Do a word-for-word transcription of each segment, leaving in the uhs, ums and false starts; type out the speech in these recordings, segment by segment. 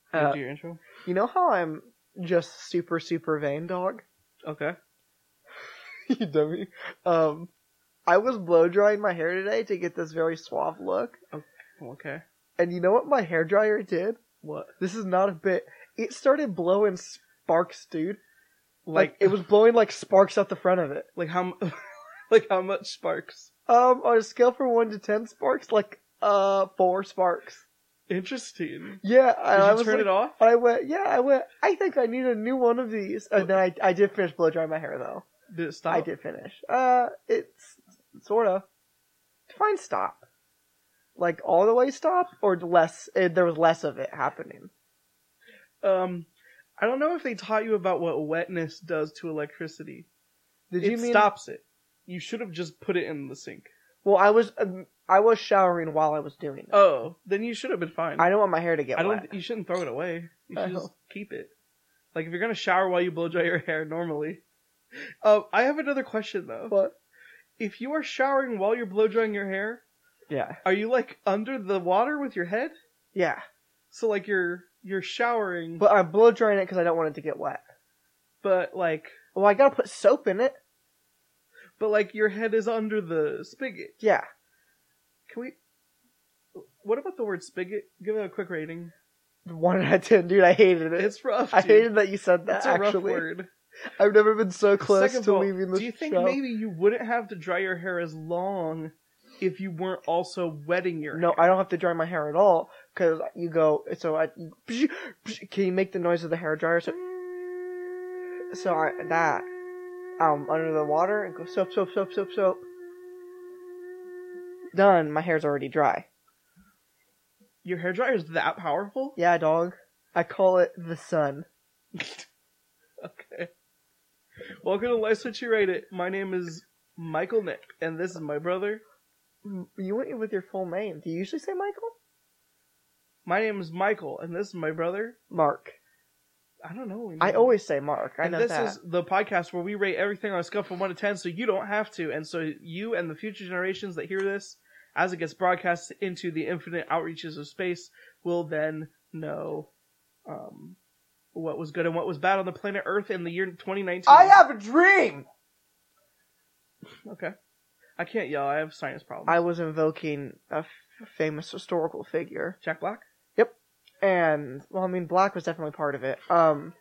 Uh, do your intro. you know how I'm just super, super vain, dog? Okay. You dummy. Um, I was blow drying my hair today to get this very suave look. Okay. And you know what my hairdryer did? What? This is not a bit. It started blowing sparks, dude. Like, Like, it was blowing like sparks out the front of it. like how, m- like how much sparks? Um, on a scale from one to ten sparks, like, uh, four sparks. Interesting. Yeah, Did I, you I was turn like, it off? I went, yeah, I went, I think I need a new one of these. And then I, I did finish blow drying my hair though. Did it stop? I did finish. Uh, it's, sorta. Define stop. Like, all the way stop, or less, eh, there was less of it happening. Um, I don't know if they taught you about what wetness does to electricity. Did it you mean? stops it. You should have just put it in the sink. Well, I was, um, I was showering while I was doing it. Oh, then you should have been fine. I don't want my hair to get I don't. wet. You shouldn't throw it away. You should I just know. keep it. Like if you're gonna shower while you blow dry your hair normally. Uh, I have another question though. But, If you are showering while you're blow drying your hair, yeah. are you like under the water with your head? Yeah. So like you're you're showering, But I'm blow drying it because I don't want it to get wet. but like Well, I gotta put soap in it. but like your head is under the spigot. Yeah. Can we? What about the word spigot? Give it a quick rating. One out of ten, dude. I hated it. It's rough. I dude. hated that you said that, It's a actually. rough word. I've never been so close Second to of all, leaving this do you think show. maybe you wouldn't have to dry your hair as long if you weren't also wetting your No, hair? I don't have to dry my hair at all, because you go, so I, can you make the noise of the hair dryer? So, so I, that, um, under the water, and go soap, soap, soap, soap, soap. Done, my hair's already dry. Your hair dryer is that powerful? Yeah, dog. I call it the sun. Okay. Welcome to Life Switch You Rate It. My name is Michael Nick, and this is my brother. You went with your full name. Do you usually say Michael? My name is Michael, and this is my brother. Mark. I don't know. I always say Mark. I and know this that. is the podcast where we rate everything on a scale from one to ten, so you don't have to, and so you and the future generations that hear this, as it gets broadcast into the infinite outreaches of space, will then know um, what was good and what was bad on the planet Earth in the year twenty nineteen. I have a dream! Okay. I can't yell. I have sinus problems. I was invoking a f- famous historical figure. Jack Black? And, well, I mean, Black was definitely part of it. Um,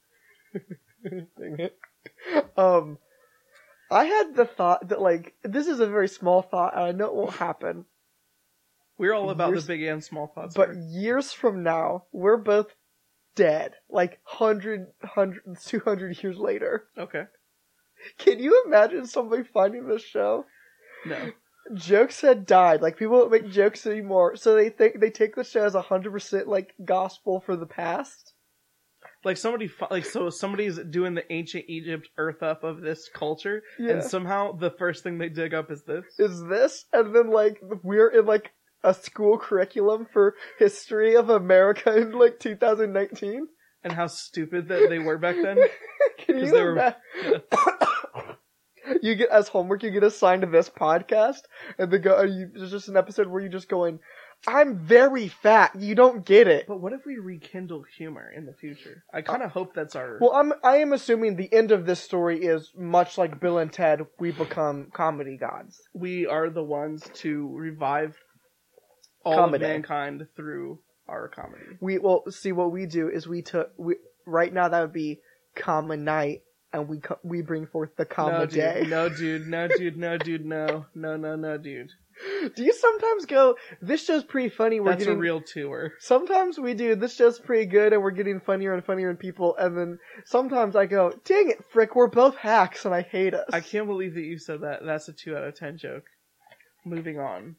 dang it. Um, I had the thought that, like, this is a very small thought, and I know it won't happen. We're all about Years- the big and small thoughts. But here. years from now, we're both dead. Like, hundred, hundred, two hundred years later. Okay. Can you imagine somebody finding this show? No. Jokes had died. Like, people don't make jokes anymore, so they think they take the show as a hundred percent like gospel for the past. Like somebody, fi- like so somebody's doing the ancient Egypt earth up of this culture, Yeah. and somehow the first thing they dig up is this. Is this, and then like we're in like a school curriculum for history of America in like two thousand nineteen. And how stupid that they were back then. Can 'Cause you they were- imagine? You get as homework, you get assigned to this podcast, and the go. You, there's just an episode where you're just going, "I'm very fat. You don't get it." But what if we rekindle humor in the future? I kind of hope that's our. Well, I'm I am assuming the end of this story is much like Bill and Ted. We become comedy gods. we are the ones to revive all Comedy. of mankind through our comedy. We well see what we do is we took we right now that would be comma night, and we co- we bring forth the comma no, day. dude. No, dude. No, dude. No, dude. No. No, no, no, dude. Do you sometimes go, this show's pretty funny, we're That's getting... a real tour. Sometimes we do, this show's pretty good, and we're getting funnier and funnier in people, and then sometimes I go, dang it, Frick, we're both hacks, and I hate us. I can't believe that you said that. That's a two out of ten joke. Moving on.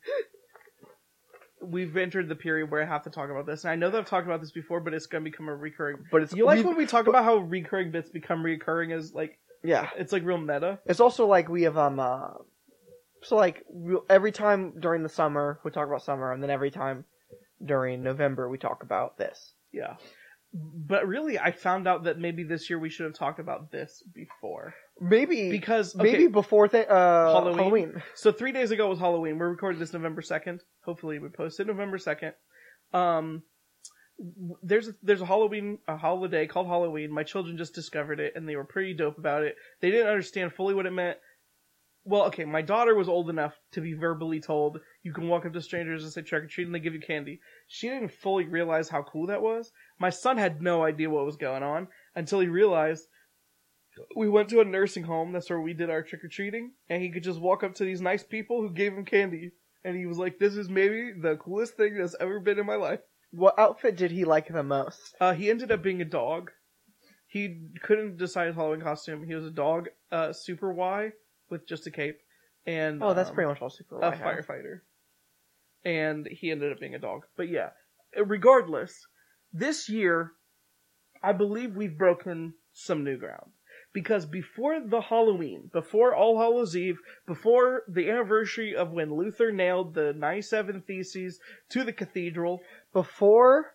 We've entered the period where I have to talk about this, and I know that I've talked about this before, but it's going to become a recurring... But it's... You like we- when we talk about how recurring bits become recurring as, like... Yeah. It's, like, real meta? It's also like we have, um, uh... So, like, we'll, every time during the summer, we talk about summer, and then every time during November, we talk about this. Yeah. But really, I found out that maybe this year we should have talked about this before. Maybe... Because, okay, Maybe before th- uh, Halloween. Halloween. So three days ago was Halloween. We're recording this November second. Hopefully we posted November second. Um, there's a, there's a Halloween a holiday called Halloween. My children just discovered it, and they were pretty dope about it. They didn't understand fully what it meant. Well, okay, my daughter was old enough to be verbally told you can walk up to strangers and say trick or treat, and they give you candy. She didn't fully realize how cool that was. My son had no idea what was going on until he realized we went to a nursing home. That's where we did our trick or treating, and he could just walk up to these nice people who gave him candy, and he was like, "This is maybe the coolest thing that's ever been in my life." What outfit did he like the most? Uh, he ended up being a dog. He couldn't decide his Halloween costume. He was a dog, uh, Super Y, with just a cape. And Oh, that's um, pretty much all Super a Y has. firefighter. And he ended up being a dog. But yeah, regardless, this year, I believe we've broken some new ground. Because before the Halloween, before All Hallows Eve, before the anniversary of when Luther nailed the ninety-seven Theses to the cathedral, Before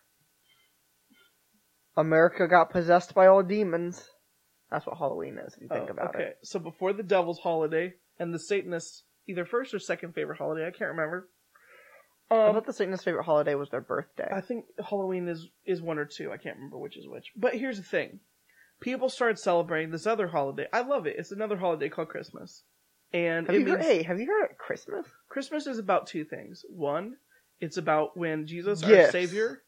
America got possessed by all demons, that's what Halloween is, if you think oh, about okay. it. So before the Devil's Holiday and the Satanists' either first or second favorite holiday, I can't remember. I Um, thought the Satanist favorite holiday was their birthday. I think Halloween is, is one or two. I can't remember which is which. But here's the thing. People started celebrating this other holiday. I love it. It's another holiday called Christmas. And have it you heard, means hey, have you heard of Christmas? Christmas is about two things. One, it's about when Jesus, our Gifts. Savior...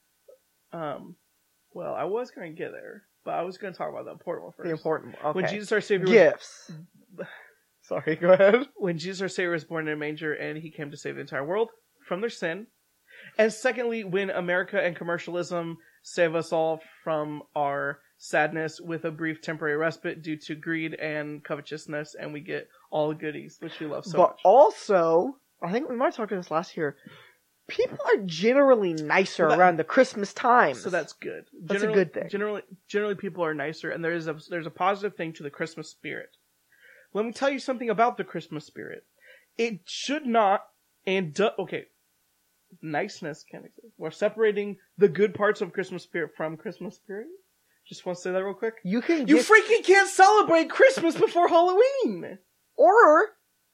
Um, well, I was going to get there, but I was going to talk about the important one first. The important one. Okay. When Jesus, our Savior... Was, Gifts. Sorry, go ahead. when Jesus, our Savior, was born in a manger and he came to save the entire world from their sin. And secondly, when America and commercialism save us all from our sadness with a brief temporary respite due to greed and covetousness, and we get all the goodies, which we love so but much. also, I think we might have talked about this last year, people are generally nicer Well, that- around the Christmas time. So that's good. That's a good thing. Generally, generally people are nicer, and there is a there's a positive thing to the Christmas spirit. Let me tell you something about the Christmas spirit. It should not and do, okay, niceness can exist. We're separating the good parts of Christmas spirit from Christmas spirit. Just want to say that real quick. You can You get, freaking can't celebrate Christmas before Halloween. or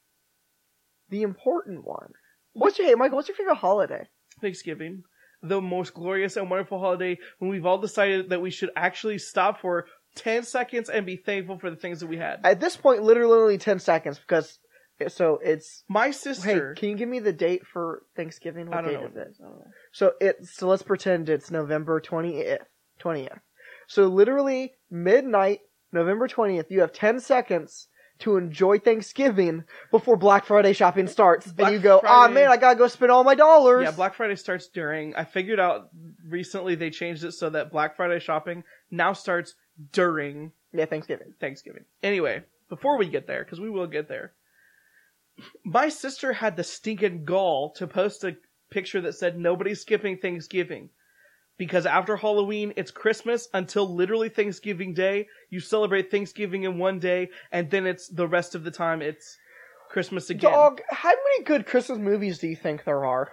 the important one. What's your, hey, Michael, what's your favorite holiday? Thanksgiving, the most glorious and wonderful holiday when we've all decided that we should actually stop for ten seconds and be thankful for the things that we had. At this point, literally only ten seconds, because, so it's, My hey, sister... can you give me the date for Thanksgiving? What I don't date know. is What it? it is. I don't know. So it's, so let's pretend it's November twentieth. twentieth. So literally, midnight, November twentieth, you have ten seconds to enjoy Thanksgiving before Black Friday shopping starts. Black and you go, ah, Friday- man, I gotta go spend all my dollars. Yeah, Black Friday starts during. I figured out recently they changed it so that Black Friday shopping now starts during Yeah, Thanksgiving. Thanksgiving. Anyway, before we get there, because we will get there, my sister had the stinking gall to post a picture that said nobody's skipping Thanksgiving. Because after Halloween, it's Christmas until literally Thanksgiving Day. You celebrate Thanksgiving in one day, and then it's the rest of the time it's Christmas again. Dog, how many good Christmas movies do you think there are?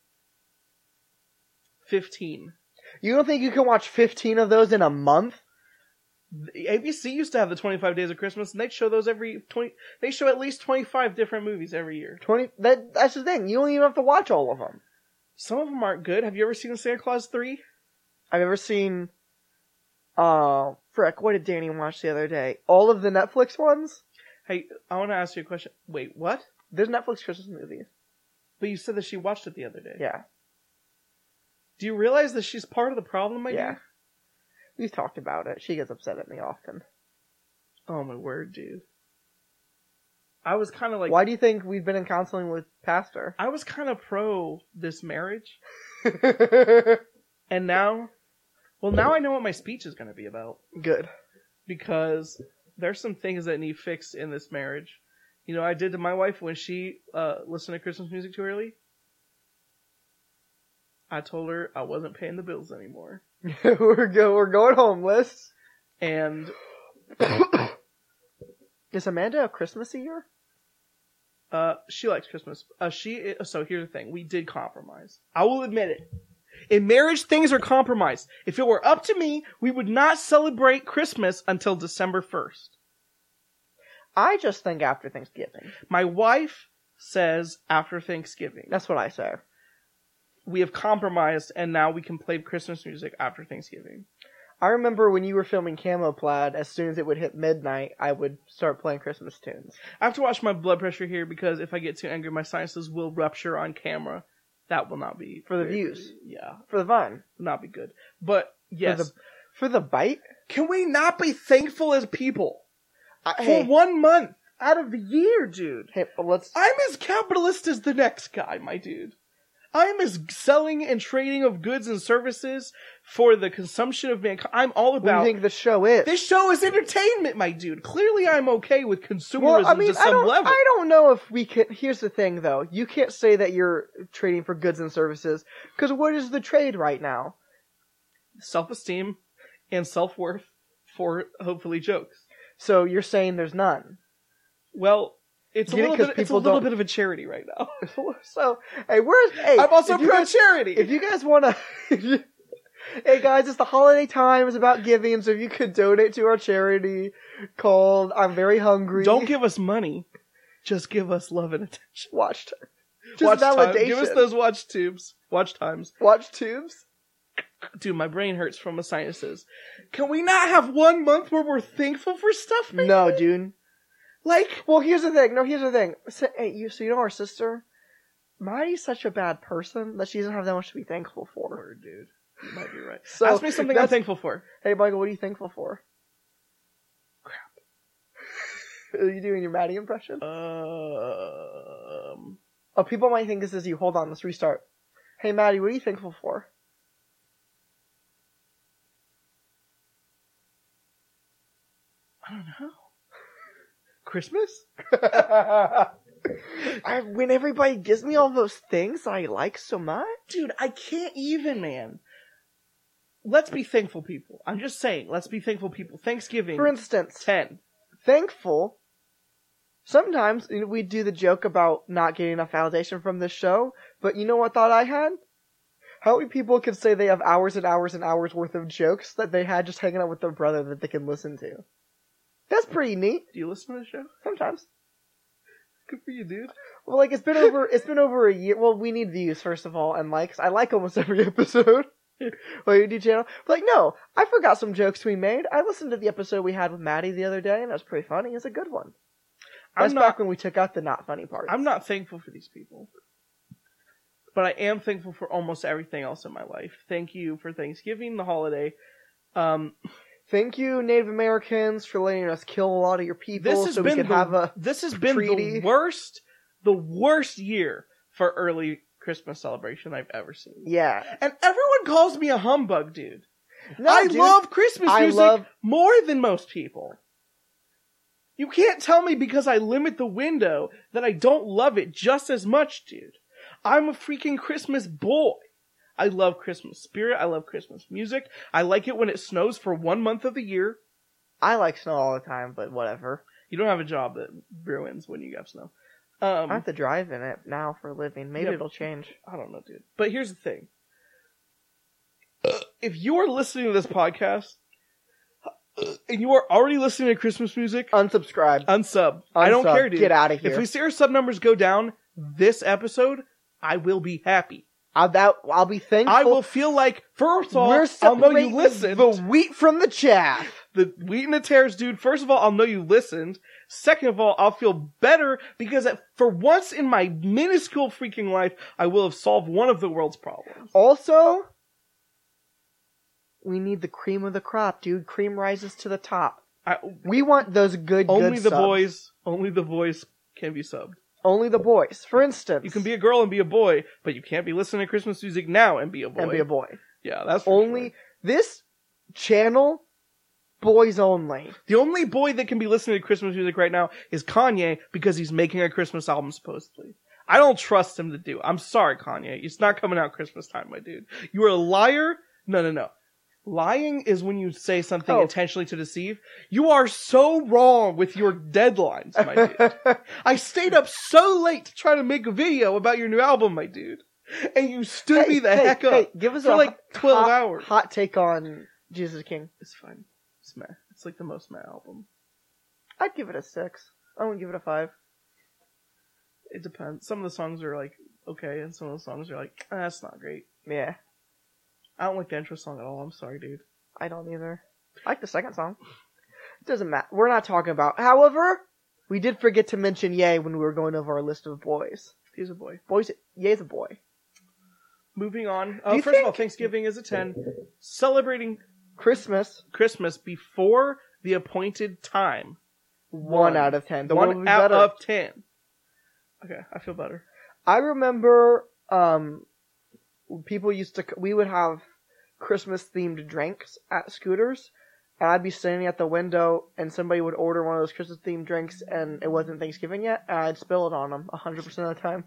Fifteen. You don't think you can watch fifteen of those in a month? A B C used to have the twenty-five Days of Christmas, and they'd show those every twenty. They show at least twenty-five different movies every year. Twenty. That that's the thing. You don't even have to watch all of them. Some of them aren't good. Have you ever seen Santa Claus three? I've ever seen. Uh, frick. What did Danny watch the other day? All of the Netflix ones. Hey, I want to ask you a question. Wait, what? There's Netflix Christmas movies. But you said that she watched it the other day. Yeah, Do you realize that she's part of the problem, my yeah. dear? We've talked about it. She gets upset at me often. Oh my word, dude. I was kind of like. Why do you think we've been in counseling with Pastor? I was kind of pro this marriage, and now, well, now I know what my speech is going to be about. Good. Because there's some things that need fixed in this marriage. You know, I did to my wife when she uh, listened to Christmas music too early. I told her I wasn't paying the bills anymore. we're go. We're going homeless. And Is Amanda a Christmas eater? uh, she likes Christmas. Uh, she so here's the thing: we did compromise. I will admit it. In marriage, things are compromised. If it were up to me, we would not celebrate Christmas until December first. I just think after Thanksgiving. My wife says after Thanksgiving. That's what I say. we have compromised, and now we can play Christmas music after Thanksgiving. I remember when you were filming Camo Plaid, as soon as it would hit midnight, I would start playing Christmas tunes. I have to watch my blood pressure here because if I get too angry, my sinuses will rupture on camera. That will not be... For the very, views. Yeah. For the fun. Will not be good. But, yes. For the, for the bite? Can we not be thankful as people? Uh, For hey, one month out of the year, dude. hey, but let's... I'm as capitalist as the next guy, my dude. I'm as selling and trading of goods and services for the consumption of mankind. I'm all What do about... you think the show is? This show is entertainment, my dude. Clearly I'm okay with consumerism well, I mean, to some I don't, level. I don't know if we can... Here's the thing, though. You can't say that you're trading for goods and services, because what is the trade right now? Self-esteem and self-worth for, hopefully, jokes. So you're saying there's none. Well... It's a, Get it? little 'Cause bit, it's a people little don't- bit of a charity right now. So, hey, where's... Hey, I'm also if you pro guys- charity. If you guys want to... Hey guys, it's the holiday time. It's about giving, so if you could donate to our charity called I'm Very Hungry. Don't give us money. Just give us love and attention. Watch time. Just Watch time. validation. Give us those watch tubes. Watch times. Watch tubes. Dude, my brain hurts from my sinuses. Can we not have one month where we're thankful for stuff? Man? No, dude. Like, Well, here's the thing. No, here's the thing. So, hey, you, so you know our sister? Maddie's such a bad person that she doesn't have that much to be thankful for. word, dude. You might be right. So, Ask me something I'm that's- thankful for. Hey, Michael, what are you thankful for? Crap. Are you doing your Maddie impression? Um, Oh, people might think this is you. Hold on, let's restart. Hey, Maddie, what are you thankful for? I don't know. Christmas? I, when everybody gives me all those things I like so much. Dude, I can't even, man. Let's be thankful people. I'm just saying, let's be thankful people. Thanksgiving, For instance, ten. thankful. Sometimes you know, we do the joke about not getting enough validation from this show, but you know what thought I had? How many people could say they have hours and hours and hours worth of jokes that they had just hanging out with their brother that they can listen to? That's pretty neat. Do you listen to the show? Sometimes. Good for you, dude. Well, like it's been over. It's been over a year. Well, we need views first of all, and likes. I like almost every episode. Well, you do channel. But like, no, I forgot some jokes we made. I listened to the episode we had with Maddie the other day, and it was pretty funny. It's a good one. That's I'm not, back when we took out the not funny part. I'm not thankful for these people. But I am thankful for almost everything else in my life. Thank you for Thanksgiving, the holiday. Um, Thank you, Native Americans, for letting us kill a lot of your people this has so been we could the, have a this has been treaty. the worst, the worst year for early Christmas celebration I've ever seen. Yeah. And everyone calls me a humbug, dude. No, I dude, love Christmas I music love- more than most people. You can't tell me because I limit the window that I don't love it just as much, dude. I'm a freaking Christmas boy. I love Christmas spirit. I love Christmas music. I like it when it snows for one month of the year. I like snow all the time, but whatever. You don't have a job that ruins when you have snow. Um, I have to drive in it now for a living. Maybe Yep. it'll change. I don't know, dude. But here's the thing. If you are listening to this podcast and you are already listening to Christmas music, Unsubscribe. unsub. I don't Unsub. care, dude. Get out of here. If we see our sub numbers go down this episode, I will be happy. I'll, that, I'll be thankful. I will feel like, first of all, We're I'll know you separating listened. the wheat from the chaff. The wheat and the tares, dude. First of all, I'll know you listened. Second of all, I'll feel better because at, for once in my minuscule freaking life, I will have solved one of the world's problems. Also, we need the cream of the crop, dude. Cream rises to the top. I, We want those good, only good the subs. boys, only the boys can be subbed. Only the boys. For instance, You can be a girl and be a boy, but you can't be listening to Christmas music now and be a boy. and be a boy. Yeah, that's for Only sure. this channel, boys only. The only boy that can be listening to Christmas music right now is Kanye because he's making a Christmas album supposedly. I don't trust him to do it. I'm sorry, Kanye. It's not coming out Christmas time, my dude. You are a liar. No, no, no. Lying is when you say something Oh. intentionally to deceive. You are so wrong with your deadlines, my dude. I stayed up so late to try to make a video about your new album, my dude. And you stood me the hey, heck up hey, give us for a like twelve hot, hours. hot take on Jesus King. It's fine. It's meh. It's like the most meh album. I'd give it a six. I wouldn't give it a five. It depends. Some of the songs are like okay, and some of the songs are like, ah, that's not great. Yeah, I don't like the intro song at all. I'm sorry, dude. I don't either. I like the second song. It doesn't matter. We're not talking about. However, we did forget to mention Ye when we were going over our list of boys. He's a boy. Boys, Ye's a boy. Moving on. Do Uh, you first of all, think- Thanksgiving is a ten. Celebrating Christmas, Christmas before the appointed time. one, out of ten. The one one would be out better. of ten. Okay, I feel better. I remember um, people used to. We would have Christmas themed drinks at Scooters, and I'd be standing at the window, and somebody would order one of those Christmas themed drinks, and it wasn't Thanksgiving yet, and I'd spill it on them a hundred percent of the time.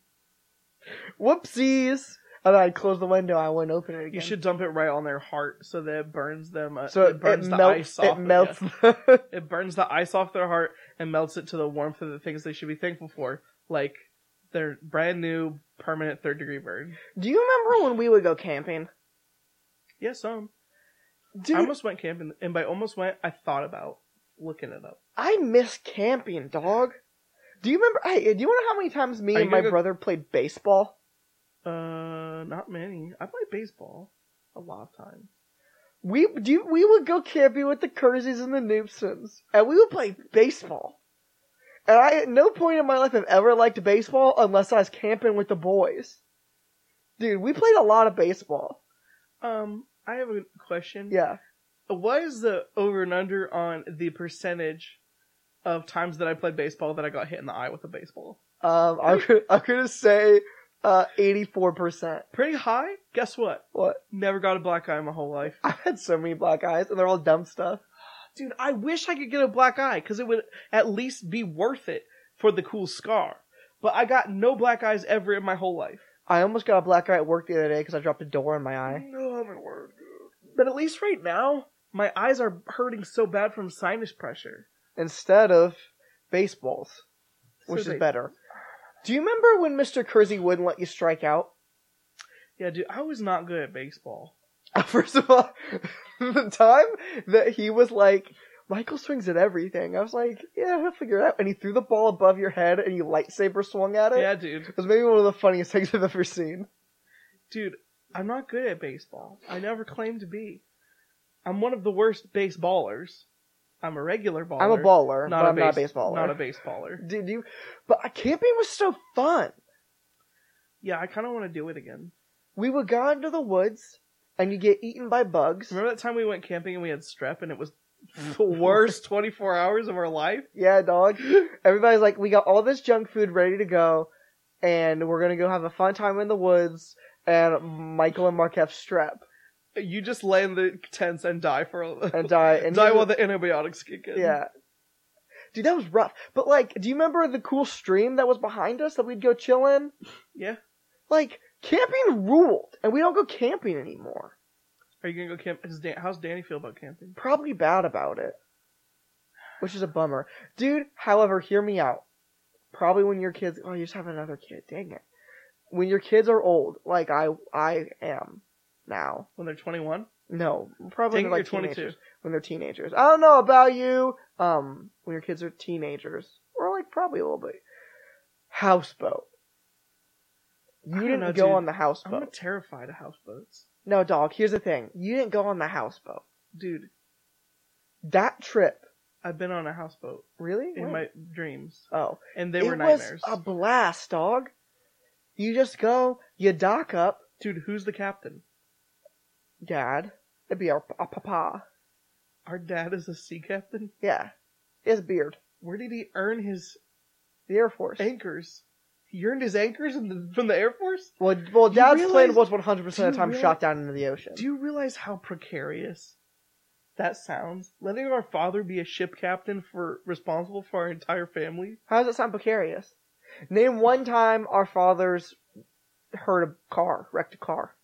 Whoopsies! And then I'd close the window. I wouldn't open it again. You should dump it right on their heart so that it burns them. Uh, So it burns it the melts. ice off. It of- melts. yeah. the- It burns the ice off their heart and melts it to the warmth of the things they should be thankful for, like their brand new permanent third degree burn. Do you remember when we would go camping? Yes, some. Dude, I almost went camping, and by almost went, I thought about looking it up. I miss camping, dog. Do you remember? Hey, do you want to know how many times me Are you and my gonna go- brother played baseball? Uh, not many. I played baseball a lot of times. We do. You, we would go camping with the Cursies and the Noobsons, and we would play baseball. And I, at no point in my life, have ever liked baseball unless I was camping with the boys. Dude, we played a lot of baseball. Um, I have a question. Yeah. What is the over and under on the percentage of times that I played baseball that I got hit in the eye with a baseball? Um, I'm gonna, I'm gonna say uh eighty-four percent. Pretty high? Guess what? What? Never got a black eye in my whole life. I've had so many black eyes, and they're all dumb stuff. Dude, I wish I could get a black eye, because it would at least be worth it for the cool scar. But I got no black eyes ever in my whole life. I almost got a black eye at work the other day because I dropped a door in my eye. No, I'm at work. But at least right now, my eyes are hurting so bad from sinus pressure. Instead of baseballs, which So is they- better. Do you remember when Mister Kersey wouldn't let you strike out? Yeah, dude, I was not good at baseball. First of all, the time that he was like, Michael swings at everything, I was like, yeah, he'll figure it out. And he threw the ball above your head and you lightsaber swung at it. Yeah, dude. It was maybe one of the funniest things I've ever seen. Dude, I'm not good at baseball. I never claimed to be. I'm one of the worst baseballers. I'm a regular baller. I'm a baller, not but a I'm not a base- baseballer. Not a baseballer. Did you? But camping was so fun. Yeah, I kind of want to do it again. We would go into the woods and you get eaten by bugs. Remember that time we went camping and we had strep and it was the worst twenty-four hours of our life? Yeah, dog. Everybody's like, we got all this junk food ready to go, and we're gonna go have a fun time in the woods, and Michael and Mark have strep. You just lay in the tents and die for a And die. And die he- while the antibiotics kick in. Yeah. Dude, that was rough. But, like, do you remember the cool stream that was behind us that we'd go chill in? Yeah. Like, camping ruled, and we don't go camping anymore. Are you gonna go camp? How's Dan- how's Danny feel about camping? Probably bad about it. Which is a bummer. Dude, however, hear me out. Probably when your kids... Oh, you just have another kid. Dang it. When your kids are old, like I I am now. When they're twenty-one? No, probably Dang when it, they're you're like twenty-two. teenagers. When they're teenagers. I don't know about you. Um, when your kids are teenagers. Or like probably a little bit. Houseboat. You I don't didn't know, go dude. on the I'm houseboat. terrified of houseboats. No, dog, here's the thing. You didn't go on the houseboat. Dude, That trip. I've been on a houseboat Really? in When? my dreams. Oh. And they it were nightmares. was a blast, dog. You just go, you dock up, Dude, who's the captain? Dad. It'd be our, our papa. Our dad is a sea captain? Yeah. He has a beard. Where did he earn his The Air Force. anchors? He earned his anchors in the, from the Air Force? Well, well, You Dad's realize- plane was one hundred percent of do the you time realize- shot down into the ocean. Do you realize how precarious that sounds? Letting our father be a ship captain for responsible for our entire family? How does it sound precarious? Name one time our fathers hurt a car, wrecked a car.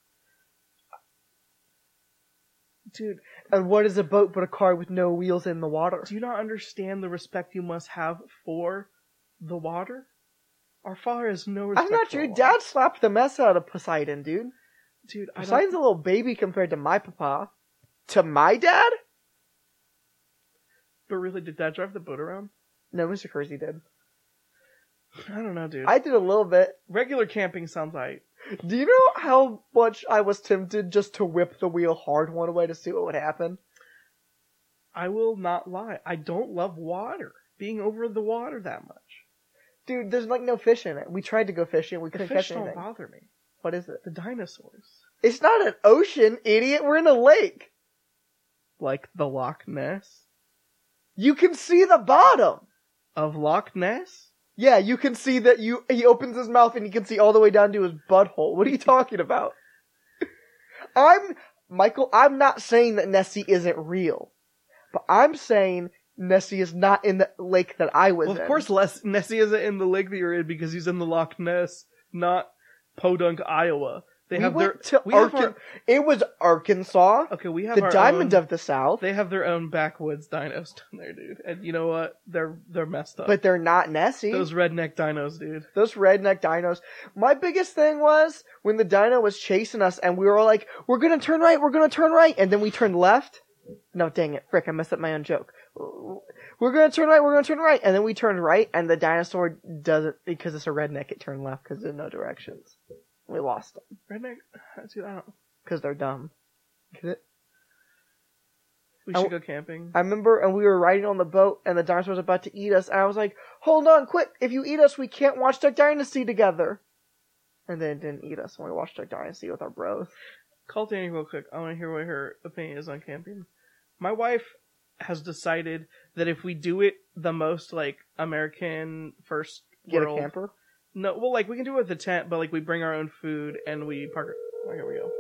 Dude, And what is a boat but a car with no wheels in the water? do you not understand the respect you must have for the water? Our father has no respect That's not for true. the water. Dad slapped the mess out of Poseidon, dude. Dude, I don't, Poseidon's a little baby compared to my papa. To my dad? but really, did Dad drive the boat around? No, Mister Kersey did. I don't know, dude. I did a little bit. Regular camping sounds like. Do you know how much I was tempted just to whip the wheel hard one way to see what would happen? I will not lie. I don't love water. Being over the water that much. Dude, there's like no fish in it. We tried to go fishing. We The couldn't fish catch don't anything. bother me. What is it? The dinosaurs. It's not an ocean, idiot. We're in a lake. Like the Loch Ness? You can see the bottom. Of Loch Ness? Yeah, you can see that you, he opens his mouth and you can see all the way down to his butthole. What are you talking about? I'm, Michael, I'm not saying that Nessie isn't real. But I'm saying Nessie is not in the lake that I was Well, of in. course Les- Nessie isn't in the lake that you're in because he's in the Loch Ness, not Podunk, Iowa. They we have went their, to we have Arkan- our, It was Arkansas, okay, we have the our diamond own, of the South, they have their own backwoods dinos down there, dude. And you know what? They're, they're messed up. but they're not Nessie. Those redneck dinos, dude. Those redneck dinos. My biggest thing was when the dino was chasing us and we were all like, we're gonna turn right, we're gonna turn right, and then we turned left. No, dang it, frick, I messed up my own joke. We're gonna turn right, we're gonna turn right, and then we turned right, and the dinosaur doesn't, because it's a redneck, it turned left because there's no directions. We lost them. Redneck? Dude, I don't know. Because they're dumb. Get it? We I should w- go camping. I remember, and we were riding on the boat, and the dinosaur was about to eat us, and I was like, hold on, quick, if you eat us, we can't watch Duck Dynasty together. And then it didn't eat us when we watched Duck Dynasty with our bros. Call Danny real quick. I want to hear what her opinion is on camping. My wife has decided that if we do it the most, like, American first Get world... a camper? No, well, like, we can do it with the tent, but, like, we bring our own food and we park... Oh, here we go.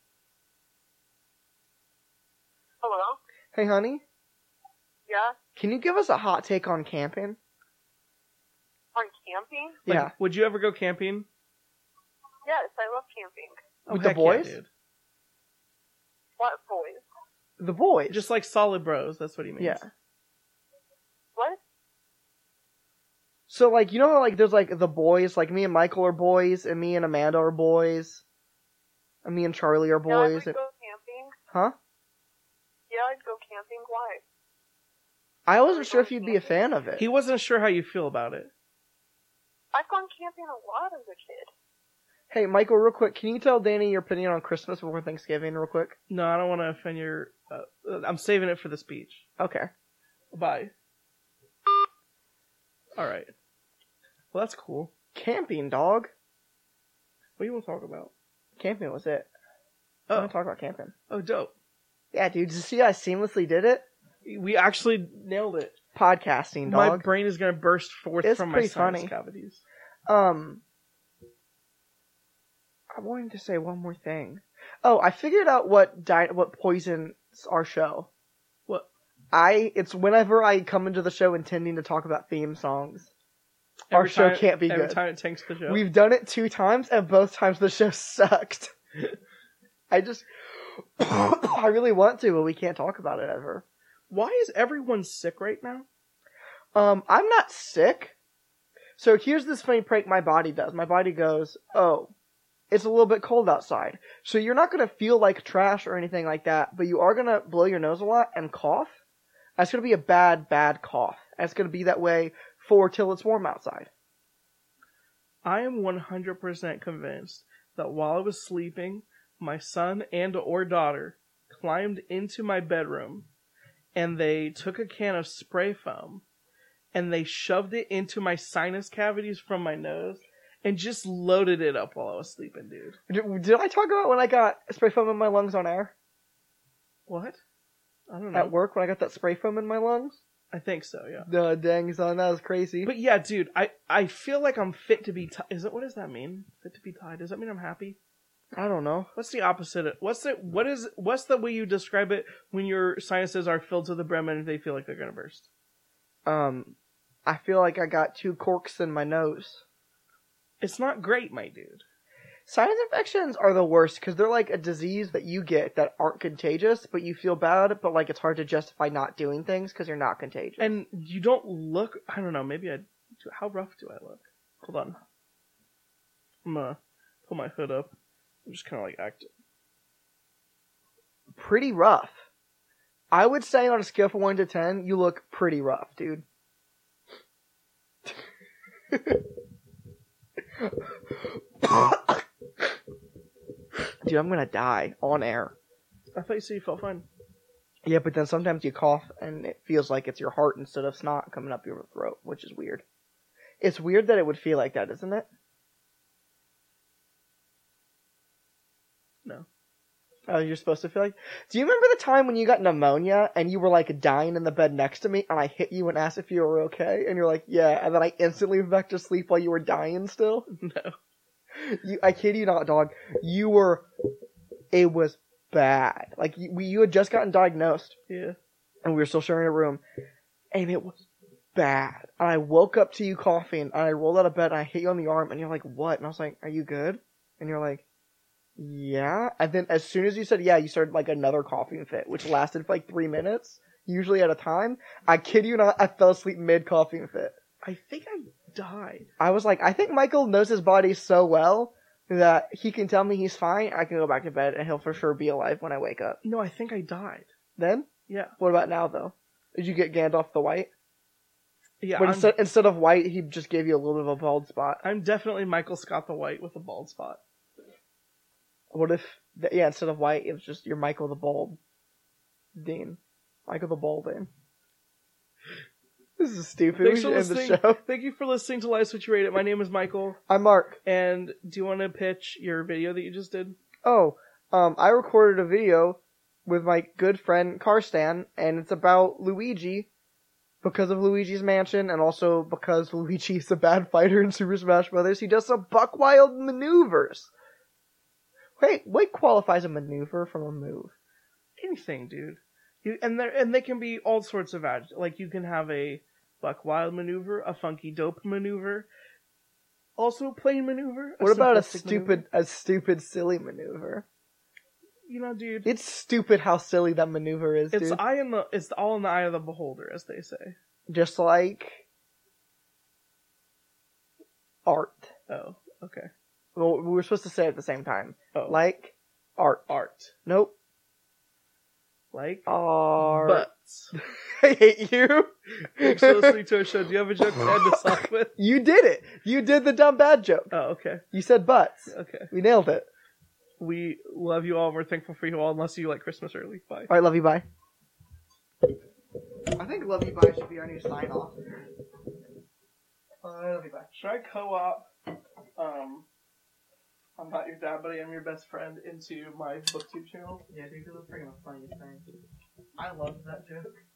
Hello? Hey, honey, Yeah? can you give us a hot take on camping? On camping? Like, Yeah. Would you ever go camping? Yes, I love camping. With the heck yeah, boys? dude. What boys? The boys. Just like solid bros, that's what he means. Yeah. What? So, like, you know how, like, there's, like, the boys, like, me and Michael are boys, and me and Amanda are boys, and me and Charlie are Yeah, I boys. would go camping. Huh? Yeah, I'd go camping. Why? I wasn't sure if you'd be a fan of it. He wasn't sure how you feel about it. I've gone camping a lot as a kid. Hey, Michael, real quick, can you tell Danny your opinion on Christmas before Thanksgiving, real quick? No, I don't want to offend your... Uh, I'm saving it for the speech. Okay. Bye. Alright. Well, that's cool. Camping, dog. What do you want to talk about? Camping was it. I Oh, want to talk about camping. oh, dope. Yeah, dude, did you see how I seamlessly did it? We actually nailed it. Podcasting, My dog. brain is going to burst forth It's from my pretty sinus funny. cavities. Um, I wanted to say one more thing. Oh, I figured out what di- what poisons our show. What? I it's whenever I come into the show intending to talk about theme songs. Our Every show time- can't be Every good. time it tanks the show. We've done it two times, and both times the show sucked. I just, I really want to, but we can't talk about it ever. Why is everyone sick right now? Um, I'm not sick. So here's this funny prank my body does. My body goes, oh, it's a little bit cold outside. So you're not gonna feel like trash or anything like that, but you are gonna blow your nose a lot and cough. That's gonna be a bad, bad cough. And it's gonna be that way for till it's warm outside. I am one hundred percent convinced that while I was sleeping, my son and or daughter climbed into my bedroom and they took a can of spray foam and they shoved it into my sinus cavities from my nose and just loaded it up while I was sleeping, dude. Did, did I talk about when I got spray foam in my lungs on air? What? I don't know. At work when I got that spray foam in my lungs? I think so, yeah. Duh, dang, son, that was crazy. But yeah, dude, I, I feel like I'm fit to be tied. Is it, what does that mean? Fit to be tied? Does that mean I'm happy? I don't know. What's the opposite? Of, what's the, what is, what's the way you describe it when your sinuses are filled to the brim and they feel like they're gonna burst? Um, I feel like I got two corks in my nose. It's not great, my dude. Sinus infections are the worst because they're like a disease that you get that aren't contagious, but you feel bad, but like it's hard to justify not doing things because you're not contagious. And you don't look, I don't know, maybe I, how rough do I look? Hold on. I'm gonna pull my hood up. I'm just kind of like acting. Pretty rough. I would say on a scale from one to ten, you look pretty rough, dude. Dude, I'm gonna die on air. I thought you said you felt fine. Yeah, but then sometimes you cough and it feels like it's your heart instead of snot coming up your throat, which is weird. It's weird that it would feel like that, isn't it? No. Oh, you're supposed to feel like... Do you remember the time when you got pneumonia and you were like dying in the bed next to me and I hit you and asked if you were okay? And you're like, yeah, and then I instantly went back to sleep while you were dying still? No. You, I kid you not, dog. You were... It was bad. Like, you, we, you had just gotten diagnosed. Yeah. And we were still sharing a room. And it was bad. And I woke up to you coughing, and I rolled out of bed, and I hit you on the arm, and you're like, what? And I was like, are you good? And you're like, yeah. And then as soon as you said yeah, you started like another coughing fit, which lasted for like three minutes, usually at a time. I kid you not, I fell asleep mid-coughing fit. I think I died. I was like, I think Michael knows his body so well that he can tell me he's fine, I can go back to bed, and he'll for sure be alive when I wake up. No, I think I died. Then? Yeah. What about now, though? Did you get Gandalf the White? Yeah, But I'm, instead, instead of white, he just gave you a little bit of a bald spot. I'm definitely Michael Scott the White with a bald spot. What if, yeah, instead of white, it was just you're Michael the Bald Dean. Michael the Balding. This is stupid. Thanks We for should end listening. the show. Thank you for listening to Live Switch You Rate It. My name is Michael. I'm Mark. And do you want to pitch your video that you just did? Oh, um, I recorded a video with my good friend Carstan, and it's about Luigi because of Luigi's Mansion, and also because Luigi is a bad fighter in Super Smash Bros. He does some buck wild maneuvers. Wait, what qualifies a maneuver from a move? Anything, dude. You, and they and they can be all sorts of ad. Like you can have a buck wild maneuver, a funky dope maneuver, also a plain maneuver. What about a simplistic stupid, maneuver. a stupid, silly maneuver? You know, dude. It's stupid how silly that maneuver is, It's dude. eye in the. It's all in the eye of the beholder, as they say. Just like art. Oh, okay. Well, we were supposed to say it at the same time. Oh, Like art. art, Nope. like Art. butts. I hate you. Thanks for listening to our show. Do you have a joke to end us off with? You did it. You did the dumb bad joke. Oh, okay, You said butts. okay. We nailed it. We love you all. We're thankful for you all. Unless you like Christmas early. Bye. Alright, love you, bye. I think love you, bye should be our new sign off. Uh, love you, bye. Should I co-op? Um, I'm not your dad, but I am your best friend into my BookTube channel. Yeah, dude, that's freaking the funniest thing. I love that joke.